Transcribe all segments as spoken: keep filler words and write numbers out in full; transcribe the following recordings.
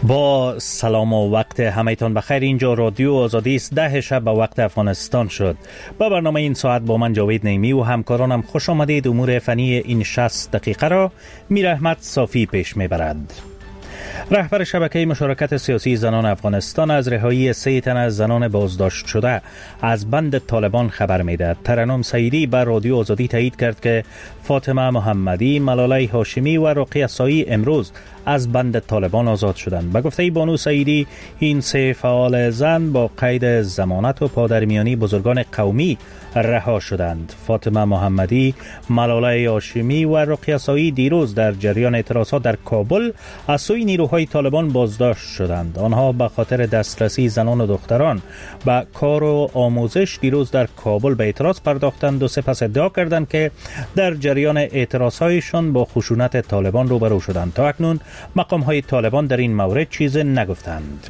با سلام و وقت همه‌تان بخیر. اینجا رادیو آزادی است. ده شب به وقت افغانستان شد. با برنامه این ساعت با من جاوید نیمی و همکارانم خوش آمدید. امور فنی این شصت دقیقه را میر احمد صافی پیش میبرد. رهبر شبکه مشارکت سیاسی زنان افغانستان از رهایی سه تن از زنان بازداشت شده از بند طالبان خبر میدهد. ترنم سعیدی بر رادیو آزادی تایید کرد که فاطمه محمدی، ملاله هاشمی و رقیه سایی امروز از بند طالبان آزاد شدند. به گفته بانو سعیدی، این سه فعال زن با قید ضمانت و پادرمیانی بزرگان قومی رها شدند. فاطمه محمدی، ملاله هاشمی و رقیه سایی دیروز در جریان اعتراضات در کابل از سوی نیروهای طالبان بازداشت شدند. آنها به خاطر دسترسی زنان و دختران به کار و آموزش دیروز در کابل به اعتراض پرداختند و سپس ادعا کردند که در جریان اعتراضهایشان با خشونت طالبان روبرو شدند. تا اکنون مقام های طالبان در این مورد چیز نگفتند.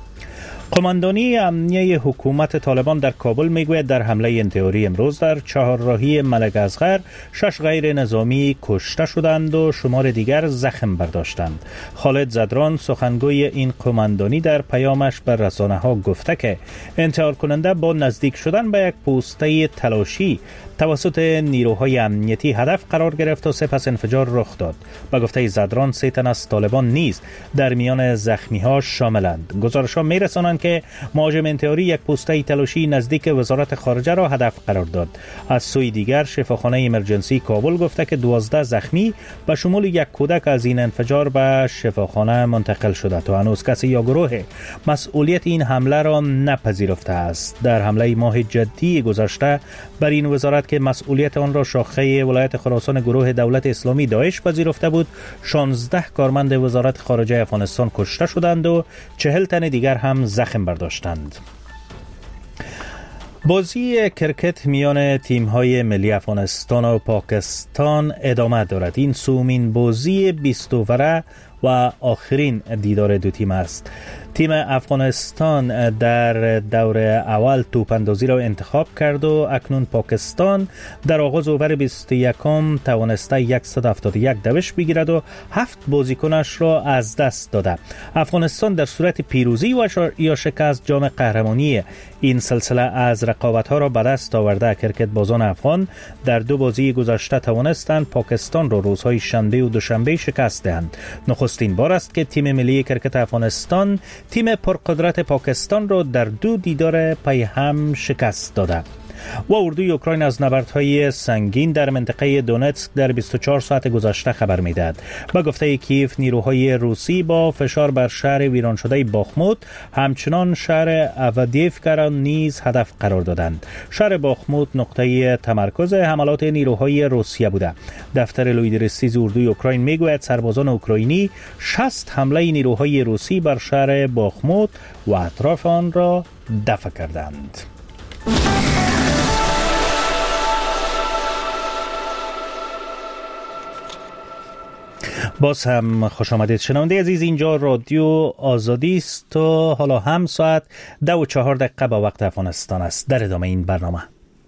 قماندانی امنیه حکومت طالبان در کابل میگوید در حمله انتحاری امروز در چهارراهی ملک اصغر شش غیر نظامی کشته شدند و شمار دیگر زخم برداشتند. خالد زدران سخنگوی این قماندانی در پیامش بر رسانه ها گفته که انتحار کننده با نزدیک شدن به یک پوسته تلاشی توسط نیروهای امنیتی هدف قرار گرفت و سپس انفجار رخ داد. به گفته زدران سه تن از طالبان نیز در میان زخمی ها شاملند. گزارش ها می رسانند که مهاجم انتحاری یک پوسته تلاشی نزدیک وزارت خارجه را هدف قرار داد. از سوی دیگر شفاخانه ایمرجنسی کابل گفته که دوازده زخمی به شمول یک کودک از این انفجار به شفاخانه منتقل شده تا هنوز کسی یا گروه مسئولیت این حمله را نپذیرفته است. در حمله ماه جدی گذشته بر این وزارت که مسئولیت آن را شاخه ولایت خراسان گروه دولت اسلامی داعش پذیرفته بود، شانزده کارمند وزارت خارجه افغانستان کشته شدند و چهل تن دیگر هم زخم برداشتند. بازی کرکت میان تیم‌های ملی افغانستان و پاکستان ادامه دارد. این سومین بازی بیست اووره و آخرین دیدار دو تیم است. تیم افغانستان در دور اول توپ اندازی را انتخاب کرد و اکنون پاکستان در آغاز اوور بیست و یکم توانسته صد و هفتاد و یک دوش بگیرد و هفت بازیکنش را از دست داده. افغانستان در صورت پیروزی و یا شکست جام قهرمانی این سلسله از رقابت‌ها را به دست آورده. کرکت بازان افغان در دو بازی گذشته توانستند پاکستان را روزهای شنبه و دوشنبه شکست دهند. نخستین بار است که تیم ملی کرکت افغانستان تیم پرقدرت پاکستان را در دو دیدار پی هم شکست داده. و اردوی اوکراین از نبردهای سنگین در منطقه دونتسک در بیست و چهار ساعت گذشته خبر میدهد. با گفته کیف، نیروهای روسی با فشار بر شهر ویران شده باخموت همچنان شهر اودیفکا را نیز هدف قرار دادند. شهر باخموت نقطه تمرکز حملات نیروهای روسیه بوده. دفتر لویدرستیز اردوی اوکراین میگوید سربازان اوکراینی شصت حمله نیروهای روسی بر شهر باخموت و اطراف آن را دفع کردند. باز هم خوش آمدید شنونده عزیز. اینجا رادیو آزادی است و حالا هم ساعت ده و چهار دقیقه با وقت افغانستان است. در ادامه این برنامه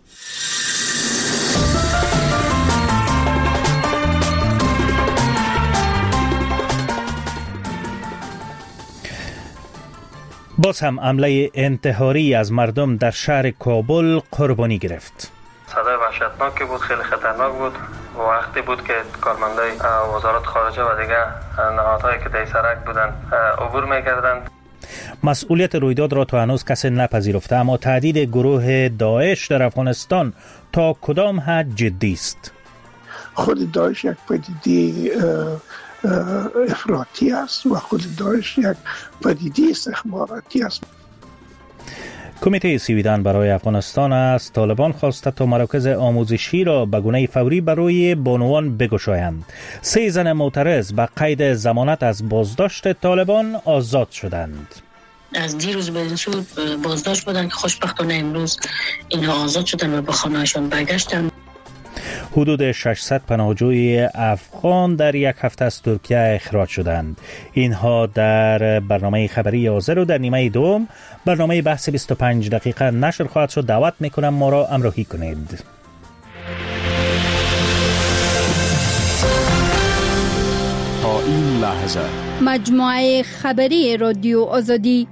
باز هم حمله انتحاری از مردم در شهر کابل قربانی گرفت. صدای وحشتناکی بود، خیلی خطرناک بود. وقتی بود که کارمندای وزارت خارجه و دیگه نهادهایی که در سرک بودن عبور می‌کردند. مسئولیت رویداد را تا هنوز کسی نپذیرفته، اما تهدید گروه داعش در افغانستان تا کدام حد جدی است؟ خود داعش یک پدیده افراطی است و خود داعش یک پدیده استخباراتی است. کمیته سیویدان برای افغانستان از طالبان خواسته تا مراکز آموزشی را به گونه فوری برای بانوان بگشایند. سه زن معترض به قید ضمانت از بازداشت طالبان آزاد شدند. از دیروز به این سو بازداشت بودند که خوشبختانه امروز اینها آزاد شدند و به خانه‌هایشان برگشتند. حدود ششصد پناهجوی افغان در یک هفته از ترکیه اخراج شدند. اینها در برنامه خبری حاضر و در نیمه دوم برنامه بحث بیست و پنج دقیقه نشر خواهد شد. دعوت میکنم ما را همراهی کنید. تا این لحظه مجموعه خبری رادیو آزادی.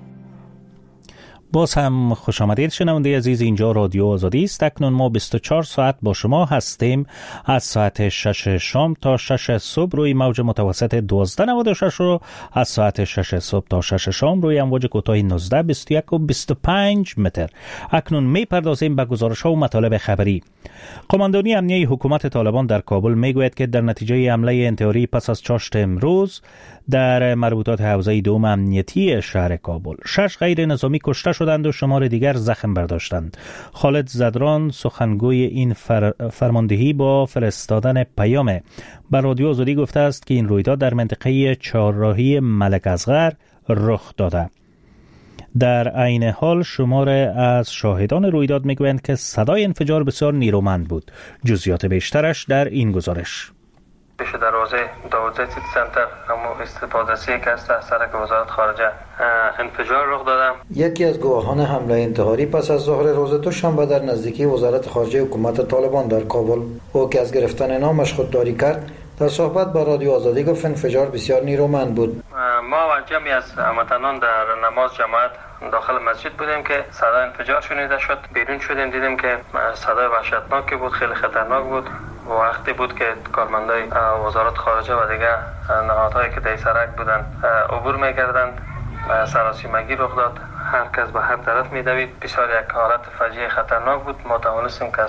باز هم خوش آمدید شنونده عزیز، اینجا رادیو آزادی است. اکنون ما بیست و چهار ساعت با شما هستیم، از ساعت شش شام تا شش صبح روی موج متوسط دوازده نود و شش رو از ساعت شش صبح تا شش شام روی امواج کوتاه نوزده بیست و یک و بیست و پنج متر. اکنون می پردازیم به گزارش ها و مطالب خبری. قماندانی امنیه حکومت طالبان در کابل می گوید که در نتیجه حمله انتحاری پس از چاشت امروز در مربوطات حوزه دوم امنیتی شهر کابل شش غیر نظامی کشته شدند و شمار دیگر زخم برداشتند. خالد زدران سخنگوی این فر... فرماندهی با فرستادن پیام بر رادیو آزادی گفته است که این رویداد در منطقه چهارراهی ملک اصغر رخ داده. در عین حال شمار از شاهدان رویداد میگویند که صدای انفجار بسیار نیرومند بود. جزئیات بیشترش در این گزارش. پیش دروازه داوودزی سیتی سنتر همون استفاده‌ای که است از سرک وزارت خارجه انفجار رخ داده. یکی از گواهان حمله انتحاری پس از ظهر روز دوشنبه در نزدیکی وزارت خارجه حکومت طالبان در کابل، او که از گرفتن نامش خودداری کرد، در صحبت با رادیو آزادی گفت انفجار بسیار نیرومند بود. ما و جمعی از هموطنان در نماز جماعت داخل مسجد بودیم که صدای انفجار شنیده شد. بیرون شدیم دیدیم که صدای وحشتناکی بود، خیلی خطرناک بود. و وقتی بود که کارمندای وزارت خارجه و دیگه نهادهایی که در سرک بودن عبور می‌کردند، سراسیمگی رخ داد. هر کس به هر طرف می‌دوید. بسیار یک حالت فجیع خطرناک بود. ما توانستیم که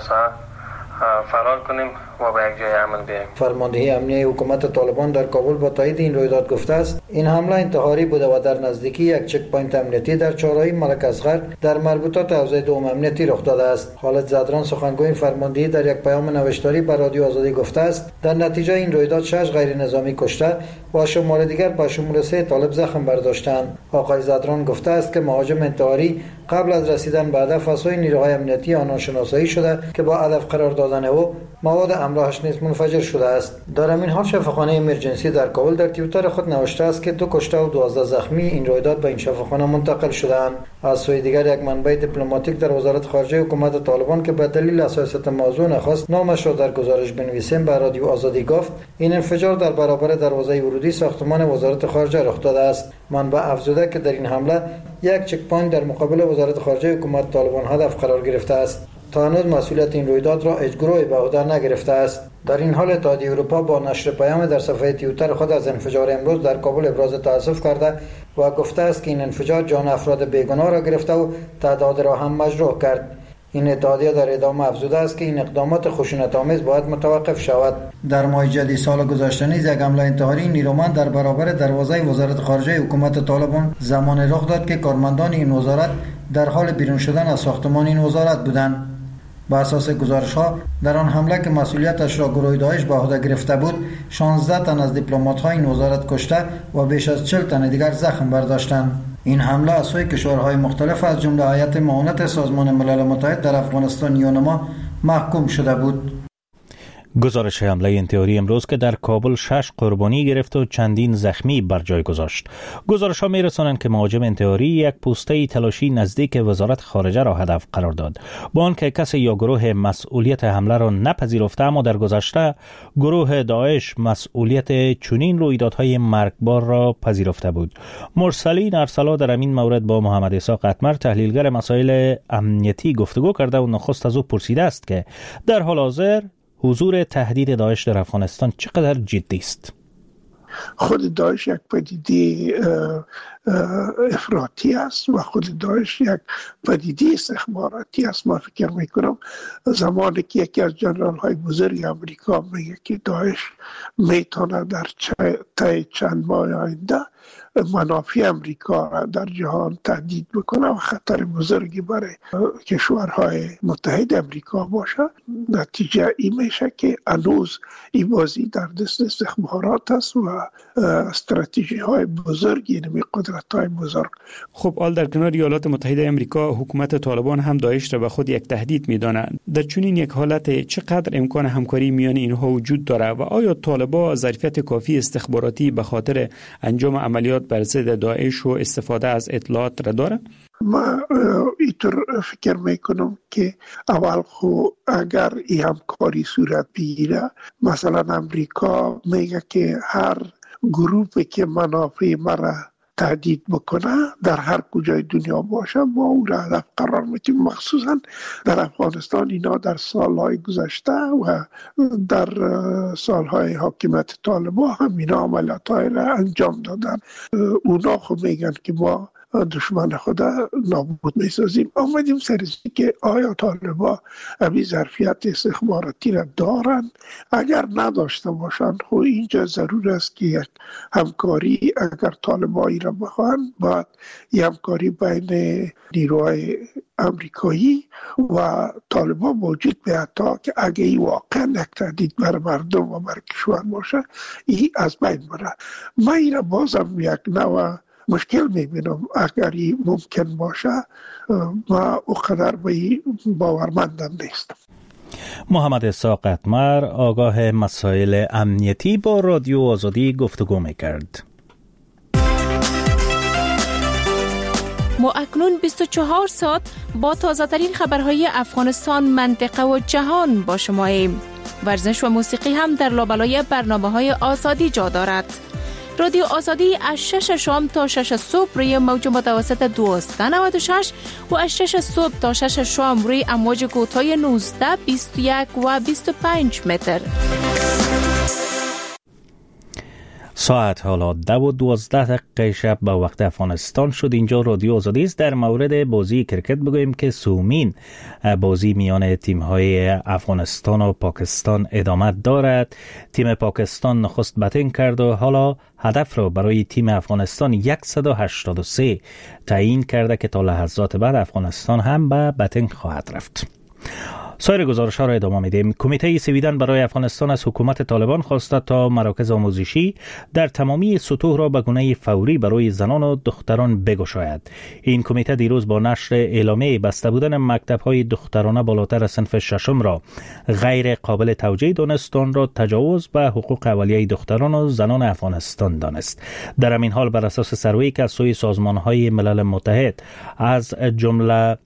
فرار کنیم و به یک جای امن بیاییم. فرماندهی امنیه حکومت طالبان در کابل با تایید این رویداد گفته است این حمله انتحاری بوده و در نزدیکی یک چک پوینت امنیتی در چهارراهی ملک اصغر در مربوطات حوزه دوم امنیتی رخ داده است. خالد زدران سخنگوی فرماندهی در یک پیام نوشتاری بر رادیو آزادی گفته است در نتیجه این رویداد شش غیر نظامی کشته و شمار دیگر به شمول سه طالب زخم برداشتند. آقای زدران گفته است که مهاجم انتحاری قبل از رسیدن به هدف از سوی نیروهای امنیتی آنان شناسایی شده که با هدف قرار دادن او مواد همراهش نیز منفجر شده است. در همین حال شفاخانه امرجنسی در کابل در توییتر خود نوشته است که دو کشته و دوازده زخمی این رویداد به این شفاخانه منتقل شدند. از سوی دیگر یک منبع دیپلماتیک در وزارت خارجه حکومت طالبان که به دلیل حساسیت موضوع نخواست نامش را در گزارش بنویسیم به رادیو آزادی گفت این انفجار در برابر دروازه ورودی ساختمان وزارت خارجه رخ داده است. منبع افزوده که در این حمله یک چک پوینت در مقابل وزارت خارجه حکومت طالبان هدف قرار گرفته است. تا هنوز مسئولیت این رویداد را هیچ گروهی به عهده نگرفته است. در این حال اتحادیه اروپا با نشر پیام در صفحه توییتر خود از انفجار امروز در کابل ابراز تأسف کرده و گفته است که این انفجار جان افراد بیگناه را گرفته و تعداد را هم مجروح کرد. این اتحادیه در ادامه افزوده است که این اقدامات خشونت‌آمیز باید متوقف شود. در ماه جدی سال گذشته نیز یک حمله انتحاری نیرومند در برابر دروازه وزارت خارجه حکومت طالبان زمان رخ داد که کارمندان این وزارت در حال بیرون شدن از ساختمان این وزارت بودند. با اساس گزارش‌ها در آن حمله که مسئولیتش را گروه داعش به عهده گرفته بود، شانزده تن از دیپلمات‌های این وزارت کشته و بیش از چهل تن دیگر زخم برداشتند. این حمله از سوی کشورهای مختلف از جمله هیئت معاونت سازمان ملل متحد در افغانستان یونما محکوم شده بود. گزارش حمله انتحاری امروز که در کابل شش قربانی گرفت و چندین زخمی بر جای گذاشت. گزارش ها می رسانند که مهاجم انتحاری یک پوسته تلاشی نزدیک وزارت خارجه را هدف قرار داد. با آنکه کسی یا گروه مسئولیت حمله را نپذیرفته، اما در گذشته گروه داعش مسئولیت چنین رویدادهای مرگبار را پذیرفته بود. مرسلین ارسلا در این مورد با محمد عیسی قطمر تحلیلگر مسائل امنیتی گفتگو کرده و نخست از او پرسیده است که در حال حاضر حضور تهدید داعش در افغانستان چقدر جدی است؟ خود داعش یک پدیده افراطی است و خود داعش یک پدیده استخباراتی است. ما فکر میکنم زمانی که یکی از جنرال های بزرگ امریکا میگه که داعش میتونه در طی چند ماه آینده منافع امریکا را در جهان تهدید بکنه و خطر بزرگی برای کشورهای متحد امریکا باشه، نتیجه این میشه که هنوز این بازی در دست استخبارات است و استراتژی های بزرگی، نمی قدرت های بزرگ. خب آل در کنار ایالات متحده امریکا، حکومت طالبان هم داعش را به خود یک تهدید می‌دانند. در چنین یک حالت چقدر امکان همکاری میان اینها وجود داره و آیا طالبان ظرفیت کافی استخباراتی به خاطر انجام عملیات بر ضد داعش و استفاده از اطلاعات را داره؟ ما اینطور فکر میکنم که اول خو اگر این همکاری صورت بگیره، مثلا امریکا میگه که هر گروهی که منافع مرا تهدید بکنه در هر کجای دنیا باشه ما او را هدف قرار میدیم. مخصوصا در افغانستان اینا در سالهای گذشته و در سالهای حاکمیت طالبان هم اینا عملیات‌های را انجام دادن. اونا خود میگن که ما دشمن خدا نابود میسازیم. آمدیم سرزی که آیا طالبان امی ظرفیت استخباراتی را دارن؟ اگر نداشته باشند خب اینجا ضرور است که یک همکاری اگر طالبانی را بخواهند باید یک همکاری بین نیروهای امریکایی و طالبان موجود بیاد تا که اگه این واقعا یک تهدید بر مردم و بر کشور باشه این از بین بره. من این را بازم یک نوع مشکل میبینم اگر ممکن باشه و اقدر به باورمندم نیستم. محمد اسحاق قطمر آگاه مسائل امنیتی با رادیو آزادی گفتگو میکرد. ما اکنون بیست و چهار ساعت با تازه ترین خبرهای افغانستان، منطقه و جهان با شماییم. ورزش و موسیقی هم در لابلای برنامه‌های آزادی جا دارد. رادیو آزادی از شش شام تا شش صبح روی موج متوسط دویست و نود و شش و از شش صبح تا شش شام روی امواج کوتاه نوزده، بیست و یک و بیست و پنج متر. ساعت حالا دو و دوازده دقیقه شب به وقت افغانستان شد. اینجا رادیو آزادی است. در مورد بازی کرکت بگوییم که سومین بازی میان تیم‌های افغانستان و پاکستان ادامه دارد. تیم پاکستان نخست بتینگ کرد و حالا هدف را برای تیم افغانستان صد و هشتاد و سه تعیین کرده که تا لحظات بعد افغانستان هم به بتینگ خواهد رفت. سایر گزارش ها را ادامه میدیم. کمیته سویدن برای افغانستان از حکومت طالبان خواسته تا مراکز آموزشی در تمامی سطوح را به گونه فوری برای زنان و دختران بگشاید. این کمیته دیروز با نشر اعلامیه بسته بودن مکتب‌های دخترانه بالاتر صنف ششم را غیر قابل توجیه دانست، آن را تجاوز به حقوق اولیه دختران و زنان افغانستان دانست. در همین حال بر اساس سروی که از سوی سازمان‌های ملل متحد از جمله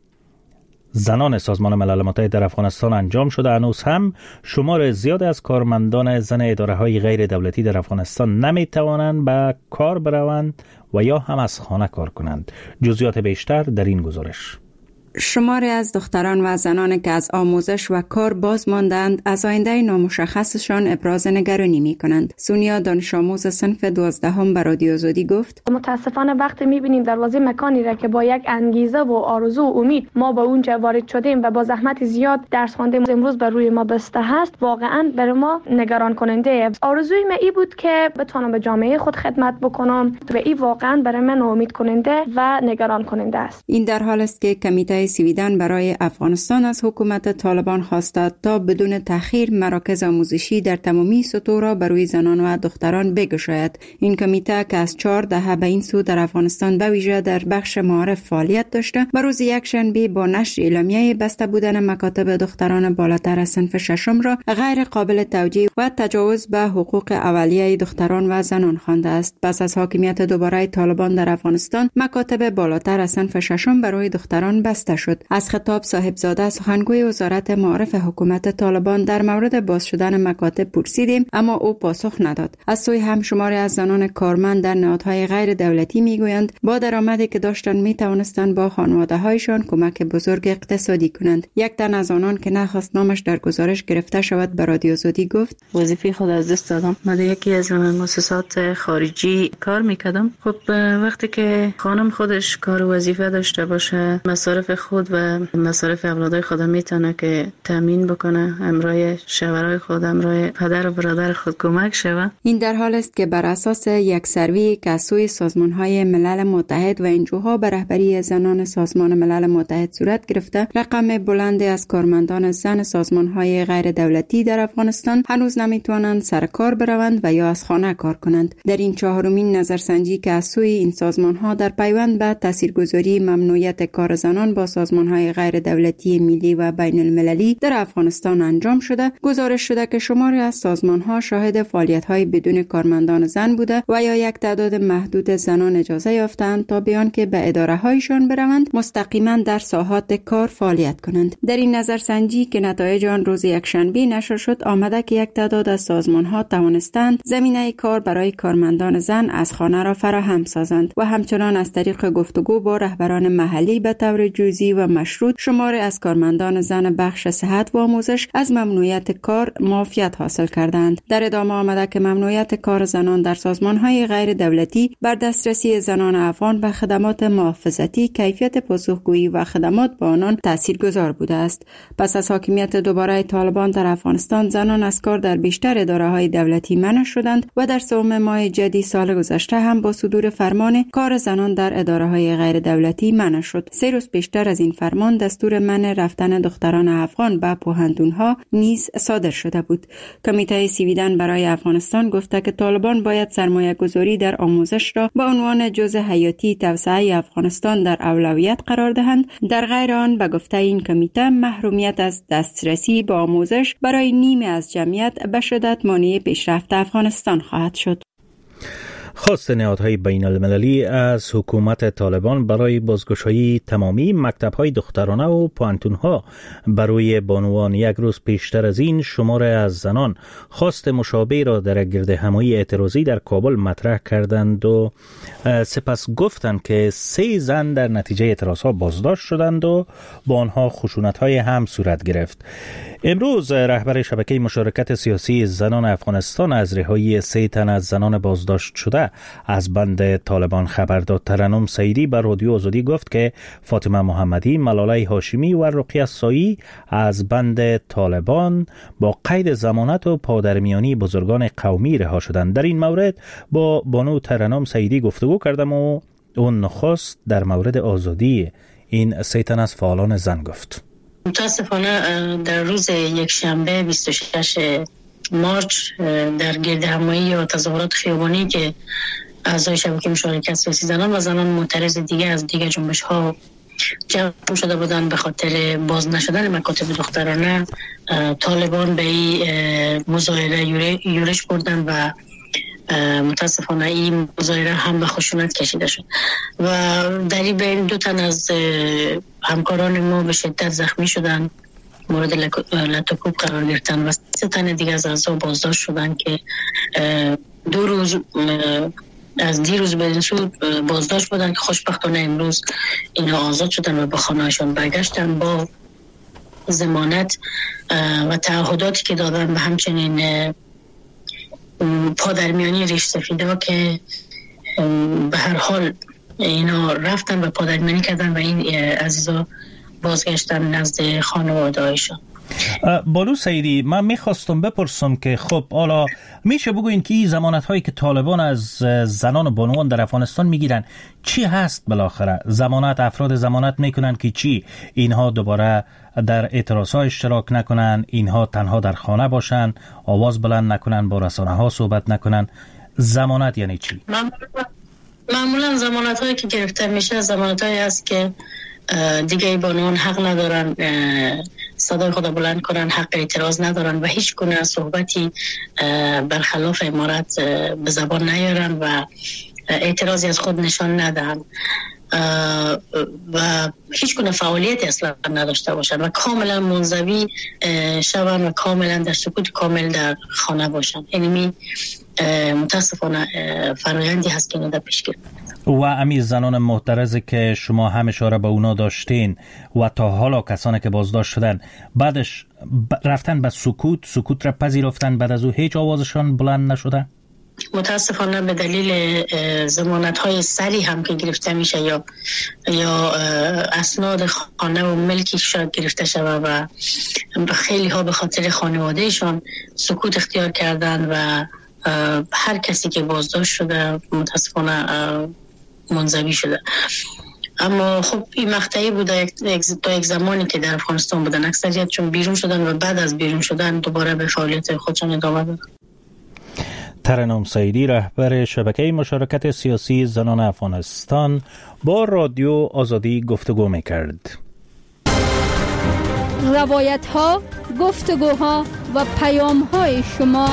زنان سازمان ملل متحد در افغانستان انجام شده، هنوز هم شمار زیاد از کارمندان زن اداره‌های غیر دولتی در افغانستان نمی‌توانند به کار بروند و یا هم از خانه کار کنند. جزئیات بیشتر در این گزارش. شماری از دختران و زنانی که از آموزش و کار باز ماندند از آینده نامشخصشان ابراز نگرانی می کنند. سونیا دانش آموز صنف دوازدهم به رادیو آزادی گفت: متاسفانه وقتی می بینیم دروازه مکانی را که با یک انگیزه و آرزو و امید ما با اونجا وارد شدیم و با زحمت زیاد درس خواندیم امروز بر روی ما بسته هست، واقعا برای ما نگران کننده. آرزوی من این بود که بتونم به جامعه خود خدمت بکنم و این واقعا برای من امید کننده و نگران کننده است. این در حال است که کمیته سویدن برای افغانستان از حکومت طالبان خواسته تا بدون تأخیر مراکز آموزشی در تمامی سطوح را بر روی زنان و دختران بگشاید. این کمیته که از چهار دهه به این سو در افغانستان به ویژه در بخش معارف فعالیت داشته، به روز یکشنبه با نشر اعلامیه بسته بودن مکاتب دختران بالاتر از صنف ششم را غیر قابل توجیه و تجاوز به حقوق اولیه دختران و زنان خوانده است. پس از حاکمیت دوباره طالبان در افغانستان، مکاتب بالاتر از صنف ششم برای دختران بسته شد. از خطاب صاحبزاده سخنگوی وزارت معارف حکومت طالبان در مورد باز شدن مکاتب پرسیدیم، اما او پاسخ نداد. از سوی هم شماری از زنان کارمند در نهادهای غیر دولتی میگویند با درآمدی که داشتند می توانستند با خانواده‌هایشان کمک بزرگ اقتصادی کنند. یک تن از آنان که نخواست نامش در گزارش گرفته شود به رادیو آزادی گفت: وظیفه خود از دست دادم. من در یکی از مؤسسات خارجی کار میکردم. خب وقتی که خانم خودش کار و وظیفه داشته باشه، مصارف خود و مصارف اولادای خود میتونه که تامین بکنه، همراه شوهرای خود، همراه پدر و برادر خود کمک شود. این در حال است که بر اساس یک سروی که از سوی سازمان‌های ملل متحد و انجوها به رهبری زنان سازمان ملل متحد صورت گرفته، رقم بلندی از کارمندان زن سازمان‌های غیر دولتی در افغانستان هنوز نمیتوانند سر کار بروند و یا از خانه کار کنند. در این چهارمین نظرسنجی که از سوی این سازمان‌ها در پیوند به تاثیرگذاری ممنوعیت کار زنان با سازمان‌های غیر دولتی ملی و بین المللی در افغانستان انجام شده، گزارش شده که شماری از سازمان‌ها شاهد فعالیت‌های بدون کارمندان زن بوده و یا یک تعداد محدود زنان اجازه یافتند تا بیان که به اداره‌هایشان بروند مستقیما در ساحات کار فعالیت کنند. در این نظرسنجی که نتایج آن روز یکشنبه نشر شد، آمده که یک تعداد از سازمان‌ها توانستند زمینه کار برای کارمندان زن از خانه را فراهم سازند و همچنان از طریق گفتگو با رهبران محلی به طور جزئی و مشروط شماری از کارمندان زن بخش صحت و آموزش از ممنوعیت کار معافیت حاصل کردند. در ادامه آمده که ممنوعیت کار زنان در سازمان‌های غیر دولتی بر دسترسی زنان افغان به خدمات محافظتی، کیفیت پاسخگویی و خدمات با آنان تاثیرگذار بوده است. پس از حاکمیت دوباره طالبان در افغانستان، زنان از کار در بیشتر اداره‌های دولتی منع شدند و در سوم ماه جدی سال گذشته هم با صدور فرمان کار زنان در اداره‌های غیر دولتی منع شد. سه روز پیشتر از این فرمان دستور منع رفتن دختران افغان به پوهنتون‌ها نیز صادر شده بود. کمیته سویدن برای افغانستان گفته که طالبان باید سرمایه‌گذاری در آموزش را به عنوان جزء حیاتی توسعه افغانستان در اولویت قرار دهند. در غیر آن به گفته این کمیته محرومیت از دسترسی به آموزش برای نیمی از جمعیت به شدت مانع پیشرفت افغانستان خواهد شد. خواست نهادهای بین المللی از حکومت طالبان برای بازگشایی تمامی مکتب‌های دخترانه و پوهنتون‌ها برای بانوان یک روز پیشتر از این شمار از زنان خواست مشابه را در گردهمایی اعتراضی در کابل مطرح کردند و سپس گفتند که سه زن در نتیجه اعتراضها بازداشت شدند و با آنها خشونت‌های هم صورت گرفت. امروز رهبر شبکه مشارکت سیاسی زنان افغانستان از رهایی سه تن از زنان بازداشت شده از بند طالبان خبر داد. ترنم سیدی بر رادیو آزادی گفت که فاطمه محمدی، ملاله هاشمی و رقیه سایی از بند طالبان با قید ضمانت و پادرمیانی بزرگان قومی رها شدند. در این مورد با بانو ترنم سیدی گفتگو کردم و اون نخست در مورد آزادی این سه تن از فعالان زن گفت. متاسفانه در روز یک شنبه بیست و شش مارچ در گردهمایی و تظاهرات خیابانی که اعضای شبکه مشارکت سیاسی زنان و زنان معترض دیگه از دیگه جنبش ها جمع شده بودند به خاطر باز نشدن مکاتب دخترانه، طالبان به این مظاهره یورش بردن و متاسفانه این مظاهره هم به خشونت کشیده شد و در این بین دو تن از همکاران ما به شدت زخمی شدند، مورد لطوکوب قرار گرفتن و سه تن دیگه از اعضا بازداشت شدن که دو روز از دیروز به این سو بازداشت بودن که خوشبختانه امروز اینها آزاد شدن و به خانه‌هاشون برگشتن با ضمانت و تعهداتی که دادن و همچنین پادرمیانی ریش سفیده که به هر حال اینا رفتن و پادرمیانی کردن و این عزیزا بازگشتن نزد خانواده هایشان. بانو سیدی، من میخواستم بپرسم که خب حالا میشه بگوین که این ضمانت هایی که طالبان از زنان و بانوان در افغانستان میگیرن چی هست؟ بالاخره ضمانت، افراد ضمانت میکنن که چی؟ اینها دوباره در اعتراض ها اشتراک نکنن، اینها تنها در خانه باشن، آواز بلند نکنن، با رسانه ها صحبت نکنن. ضمانت یعنی چی؟ معمولا ضمانت هایی که گرفته میشه ضمانت هایی هست که دیگه بانوان حق ندارن صدای خود بلند کنن، حق اعتراض ندارن و هیچ گونه صحبتی برخلاف امارت به زبان نیارن و اعتراضی از خود نشان ندهن و هیچ گونه فعالیتی اصلا نداشته باشن و کاملا منزوی شون و کاملا در سکوت کامل در خانه باشن. یعنی متاسفانه فرآیندی هست که نده پیش گرفت. و امی زنان معترضی که شما هم اشاره به اونا داشتین و تا حالا کسانی که بازداشت شدن بعدش رفتن به سکوت سکوت را پذیرفتن، بعد از او هیچ آوازشان بلند نشده؟ متاسفانه به دلیل ضمانت های سری هم که گرفته میشه یا یا اسناد خانه و ملکی شاید گرفته شده و خیلی ها به خاطر خانوادهشان سکوت اختیار کردن و هر کسی که بازداشت شده متاسفانه منزوی شده. اما خب این مقطعی بوده تا یک زمانی که در افغانستان بودن، اکثریت چون بیرون شدن و بعد از بیرون شدن دوباره به فعالیت خودشان ادامه دادن. ترنم سیدی، رهبر شبکه مشارکت سیاسی زنان افغانستان، با رادیو آزادی گفتگو میکرد. روایت ها، گفتگوها و پیام های شما.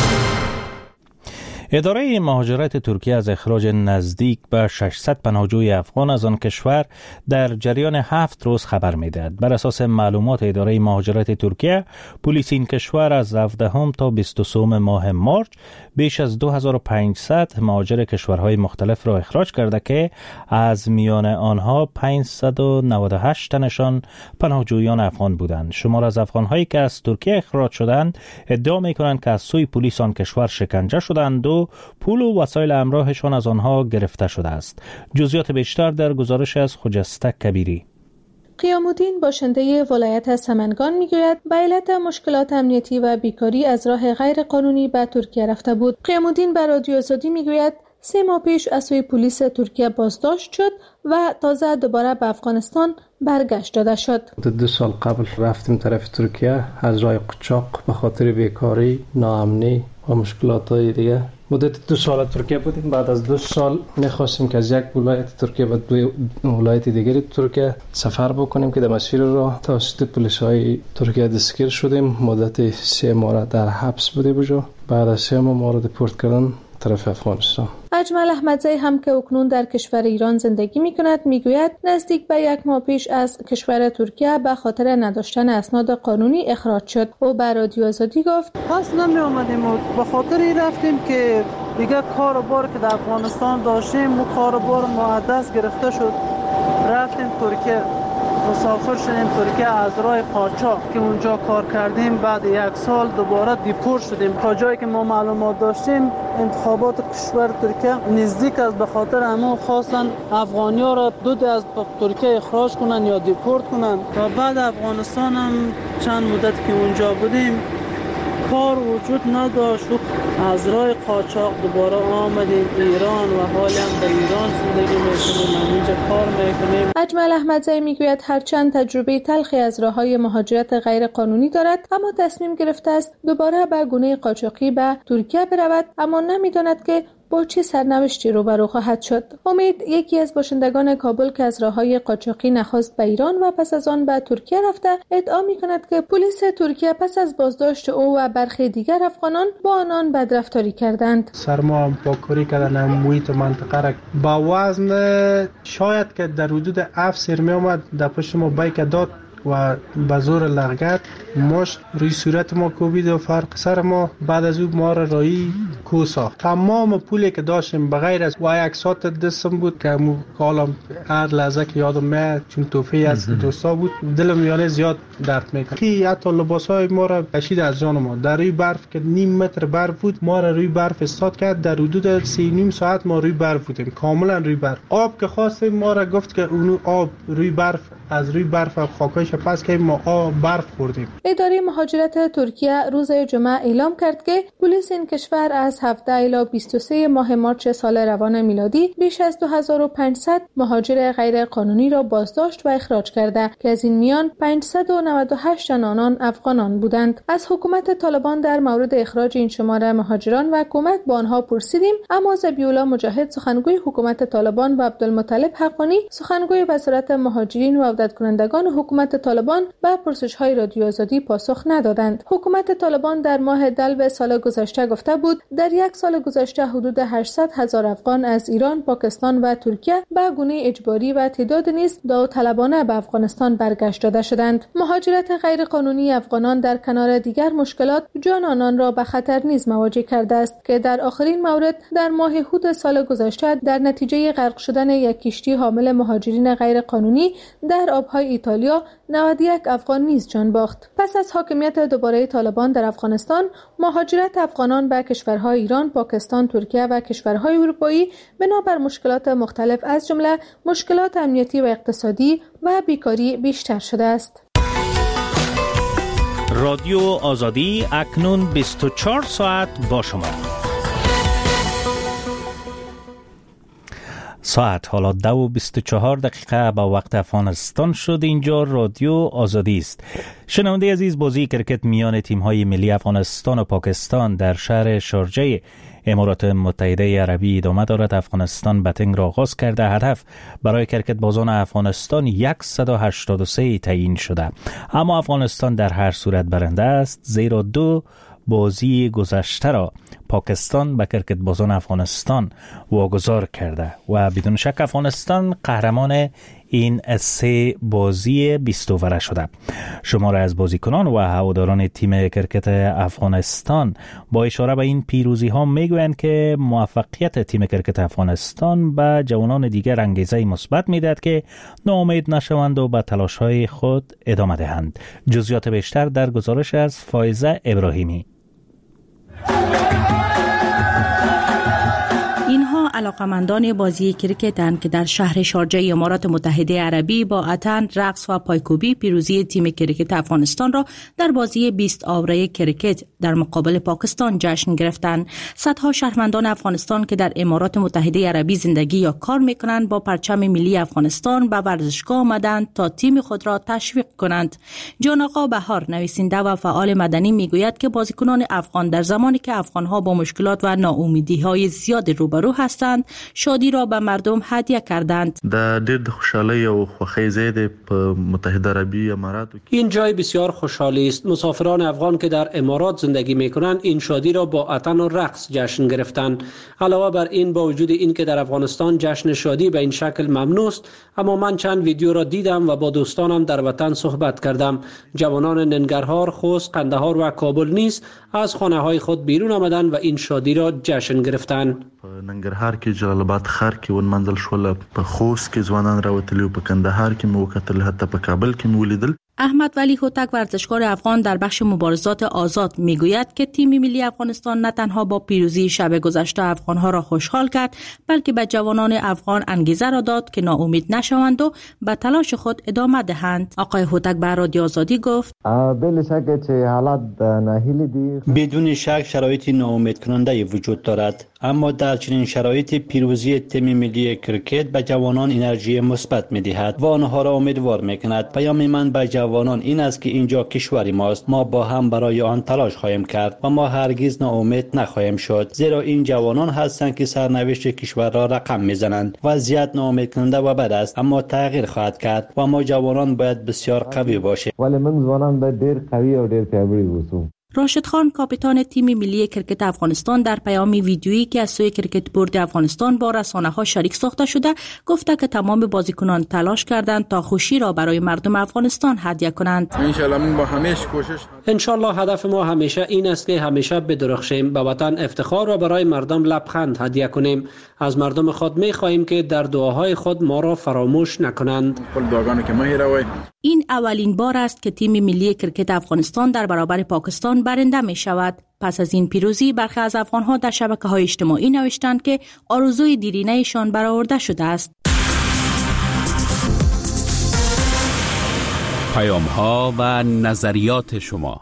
اداره مهاجرت ترکیه از اخراج نزدیک به ششصد پناهجوی افغان از آن کشور در جریان هفت روز خبر می‌دهد. بر اساس معلومات اداره مهاجرت ترکیه، پلیس این کشور از هفدهم تا بیست و سه ماه مارچ بیش از دو هزار و پانصد مهاجر کشورهای مختلف را اخراج کرده که از میان آنها پانصد و نود و هشت تنشان پناهجویان افغان بودند. شمار از افغان‌هایی که از ترکیه اخراج شدند ادعا می‌کنند که از سوی پلیس آن کشور شکنجه شدند و پول و وسایل همراهشان از آنها گرفته شده است. جزئیات بیشتر در گزارش از خجسته کبیری. قیام الدین باشنده ولایت سمنگان میگوید به علت مشکلات امنیتی و بیکاری از راه غیر قانونی به ترکیه رفته بود. قیام الدین به رادیو آزادی میگوید سه ماه پیش از سوی پلیس ترکیه بازداشت شد و تازه دوباره به افغانستان برگشت داده شد. دو سال قبل رفتیم طرف ترکیه از راه قاچاق به خاطر بیکاری، ناامنی و مشکلات های دیگه. مدت دو سال ترکیه بودیم. بعد از دو سال میخواستیم که از یک ولایت ترکیه به دو ولایت دیگری ترکیه سفر بکنیم که در مسیر راه توسط پلیس های ترکیه دستگیر شدیم. مدت سه ماه در حبس بودیم بجا. بعد از سه ماه ما رو دپورت کردن طرف افغانستان. اجمل احمدزی هم که اکنون در کشور ایران زندگی می کند میگوید نزدیک به یک ماه پیش از کشور ترکیه به خاطر نداشتن اسناد قانونی اخراج شد. او به رادیو آزادی گفت اصلا نمی اومدیم و به خاطر این رفتیم که دیگه کار و بار که در افغانستان داشتیم و کار و بار ما دست گرفته شد. رفتیم ترکیه، مسافر شدیم ترکیه از راه قاچاق که اونجا کار کردیم. بعد یک سال دوباره دیپورت شدیم. تا جایی که ما معلومات داشتیم انتخابات کشور ترکیه نزدیک است، به خاطر همون خواستن افغانی ها را دو از ترکیه اخراج کنن یا دیپورت کنن. تا بعد افغانستان هم چند مدت که اونجا بودیم کار وجود نداشت، از راه قاچاق دوباره آمدیم ایران و حالا هم در ایران زندگی میکنیم، اینجا کار میکنیم. اجمل احمدزی میگوید هرچند تجربه تلخی از راههای مهاجرت غیر قانونی دارد، اما تصمیم گرفته است دوباره به گونه قاچاقی به ترکیه برود، اما نمیداند که با چه سرنوشتی روبرو خواهد شد. امید یکی از باشندگان کابل که از راههای قاچاقی نخست به ایران و پس از آن به ترکیه رفته، ادعا می‌کند که پلیس ترکیه پس از بازداشت او و برخی دیگر افغانان با آنان بدرفتاری کردند. سرما هم پاکاری کردن، محیط منطقه را با وزن شاید که در حدود هفت سر می آمد در پشت ما بیک داد و به زور لغت مشت روی صورت ما کوبید و فرق سر ما. بعد از او ما را رایی کو ساخت. تمام پولی که داشتیم بغیر از و یک ساعت دستم بود که مو کالم هر لحظه که یادم میاد چون توفی از دوستا بود دلم یعنی زیاد درد میکرد. کی حتی لباسای ما را کشید از جان ما. در روی برف که نیم متر برف بود ما را روی برف استاد کرد. در حدود سه نیم ساعت ما روی برف بودیم، کاملا روی برف. آب که خواستیم ما را گفت که اونو آب روی برف، از روی برف خاکایش پس که ما آب برف خوردیم. اداره مهاجرت ترکیه روز جمعه اعلام کرد که پلیس این کشور از هفده الی بیست و سه ماه مارچ سال روان میلادی بیش از دو هزار و پانصد مهاجر غیر قانونی را بازداشت و اخراج کرده که از این میان پانصد و نود و هشت تن آنان افغانان بودند. از حکومت طالبان در مورد اخراج این شمار مهاجران و کمک به آنها پرسیدیم، اما ذبیح‌الله مجاهد سخنگوی حکومت طالبان و عبدالمطلب حقانی سخنگوی وزارت مهاجرین و عودت کنندگان حکومت طالبان به پرسش‌های رادیو آزادی پاسخ ندادند. حکومت طالبان در ماه دلو سال گذشته گفته بود در یک سال گذشته حدود هشتصد هزار افغان از ایران، پاکستان و ترکیه به گونه اجباری و تعداد نیز داوطلبانه به افغانستان برگشت داده شدند. مهاجرت غیر قانونی افغانان در کنار دیگر مشکلات جان آنان را به خطر نیز مواجه کرده است که در آخرین مورد در ماه هود سال گذشته در نتیجه غرق شدن یک کشتی حامل مهاجرین غیر قانونی در آبهای ایتالیا نود و یک افغان نیز جان باخت. پس از حاکمیت دوباره طالبان در افغانستان، مهاجرت افغانان به کشورهای ایران، پاکستان، ترکیه و کشورهای اروپایی بنابر مشکلات مختلف از جمله مشکلات امنیتی و اقتصادی و بیکاری بیشتر شده است. رادیو آزادی اکنون بیست و چهار ساعت با شما. ساعت حالا دو و بیست و چهار دقیقه با وقت افغانستان شد. اینجا رادیو آزادی است. شنونده عزیز، بازی کرکت میان تیم‌های ملی افغانستان و پاکستان در شهر شارجه امارات متحده عربی ادامه دارد. افغانستان بتنگ را آغاز کرده. هدف برای کرکت بازان افغانستان صد و هشتاد و سه تعیین شده، اما افغانستان در هر صورت برنده است، زیرا دو بازی گذشته را پاکستان به کرکت بازان افغانستان واگذار کرده و بدون شک افغانستان قهرمان این سه بازی بیست اووره شده. شماره از بازیکنان و هواداران تیم کرکت افغانستان با اشاره به این پیروزی ها میگویند که موفقیت تیم کرکت افغانستان به جوانان دیگر انگیزه مثبت میدهد که ناامید نشوند و به تلاش های خود ادامه دهند. جزئیات بیشتر در گزارش از فائزه ابراهیمی. اینها علاقمندان بازی کرکتند که در شهر شارجه امارات متحده عربی با اتن، رقص و پایکوبی پیروزی تیم کرکت افغانستان را در بازی بیست آوره کرکت در مقابل پاکستان جشن گرفتند. صدها شهروندان افغانستان که در امارات متحده عربی زندگی یا کار میکنند با پرچم ملی افغانستان به ورزشگاه آمدند تا تیم خود را تشویق کنند. جان آقا بهار، نویسنده و فعال مدنی، میگوید که بازیکنان افغان در زمانی که افغانها با مشکلات و ناامیدی‌های زیاد روبرو هستند، شادی را به مردم هدیه کردند. در ډېر خوشحالی او خوښۍ ځای دی په متحده عربی امارات. این جای بسیار خوشحالی است. مسافران افغان که در امارات زندگی میکنند این شادی را با اتن و رقص جشن گرفتند. علاوه بر این، با وجود این که در افغانستان جشن شادی به این شکل ممنوع است، اما من چند ویدیو را دیدم و با دوستانم در وطن صحبت کردم. جوانان ننگرهار، خوست، قندهار و کابل نیز از خانه های خود بیرون آمدند و این شادی را جشن گرفتند. ننګرهار کې، جلال آباد ښار کې ونمنځل شول، په خوست کې ځوانان راوتلي، په کندهار کې مې وکتل، حتی په کابل کې مې ولیدل. احمد ولی هوتک، ورزشکار افغان در بخش مبارزات آزاد، میگوید که تیم ملی افغانستان نه تنها با پیروزی شب گذشته افغانها را خوشحال کرد، بلکه به جوانان افغان انگیزه را داد که ناامید نشوند و به تلاش خود ادامه دهند. آقای هوتک به رادیو آزادی گفت: بدون شک شرایط ناامید کننده وجود دارد، اما در چنین شرایط پیروزی تیم ملی کرکت به جوانان انرژی مثبت می‌دهد و آنها را امیدوار می‌کند. پیام من به جوانان این است که اینجا کشور ماست، ما با هم برای آن تلاش خواهیم کرد و ما هرگز ناامید نخواهیم شد، زیرا این جوانان هستند که سرنوشت کشور را رقم میزنند. وضعیت ناامید کننده و بد است، اما تغییر خواهد کرد و ما جوانان باید بسیار قوی باشیم. ولی من جوانان باید ډیر قوی او ډیر پیاوړي اوسو. راشد خان، کاپیتان تیم ملی کرکت افغانستان، در پیامی ویدیویی که از سوی کرکت بورد افغانستان با رسانه‌ها شریک ساخته شده، گفته که تمام بازیکنان تلاش کردند تا خوشی را برای مردم افغانستان هدیه کنند. ان شاء الله هدف ما همیشه این است که همیشه بدرخشیم، به وطن افتخار و برای مردم لبخند هدیه کنیم. از مردم خود می‌خواهیم که در دعاهای خود ما را فراموش نکنند. این اولین بار است که تیم ملی کرکت افغانستان در برابر پاکستان برنده می شود. پس از این پیروزی برخی از افغانها در شبکه‌های اجتماعی نوشتند که آرزوی دیرینه‌شان برآورده شده است. پیام‌ها و نظریات شما.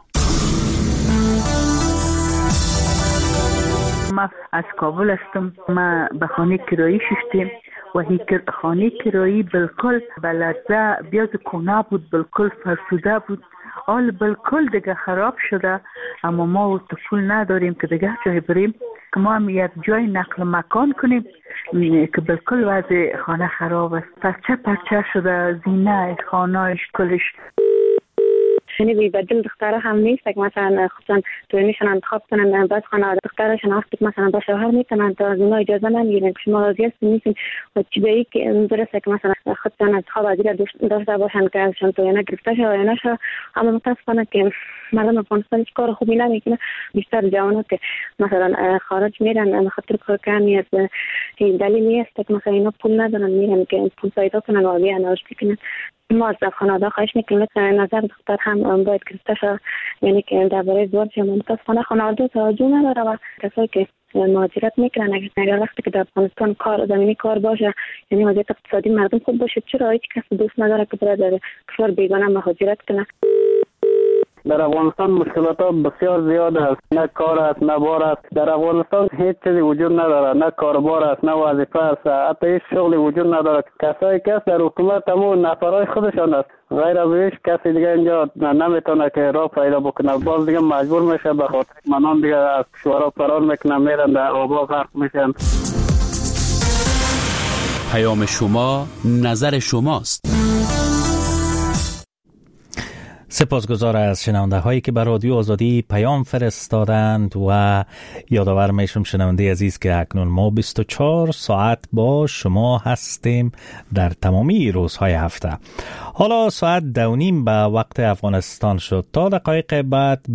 ما از کابل هستم. ما به خانه کرایی شدیم و هی خانه کرایی بالکل بلده بیاد کنا بود، بالکل فرسوده بود، حال بالکل دیگه خراب شده. اما ما وقت پول نداریم که دیگه جای بریم که ما هم یک جای نقل مکان کنیم که بالکل وضع خانه خراب است. پرچه پرچه شده، زینه خانهش کلش. یعنی بی‌بدل دخترها هم نیست که مثلا خودشان تویمیشون انتخاب کنن، بعد خانواده دخترشون وقتی مثلا با شوهر میتونن تا از اونها اجازه نمیگیرن که شما راضی هستین نیستین و چی به ای که درسته که مثلا خودشان انتخاب از دیگر داشته باشن که ازشان تویانه گرفته شه یا نشه. اما متاسفانه که مردم افغانستان هیچ کار خوبی نمیکنه. بیشتر جوانان که مثلا خارج میرن به خاطر کار کمی از دلیلی است که مثلا اینا پول ندارن، میرن که پول پیدا کنن و بیان آشتی کنن. ما از خانواده خواهش میکنیم نظر دختر هم باید گرفته شد، یعنی که درباره ازدواج هم متاسفانه خانواده توجه نداره و کسایی که مهاجرت میکنن اگر وقتی که در افغانستان کار زمینی کار باشه، یعنی وضعیت اقتصادی مردم خوب باشه، چرا هیچ کس دوست نداره که برای در کشور بیگانه مهاجرت کنه. در افغانستان مشکلات ها بسیار زیاد است، نه کار است نه بار است. در افغانستان هیچ چیزی وجود نداره، نه کاربار است نه وظیفه است، حتی هیچ شغلی وجود نداره. کسایی که در حکومت همون نفرای خودشان است، غیر از هیچ کسی دیگه اینجا نمیتونه که راه پیدا بکنه. باز دیگه مجبور میشه به خاطر منان دیگه از کشورها فرار میکنن، میرن در آبا غرق میشن. پیام شما، نظر شماست. سپاسگزار از شنونده هایی که به رادیو آزادی پیام فرستادند و یادآور میشم شنونده عزیز که اکنون ما بیست و چهار ساعت با شما هستیم در تمامی روزهای هفته. حالا ساعت دو نیم به وقت افغانستان شد. تا دقایق بعد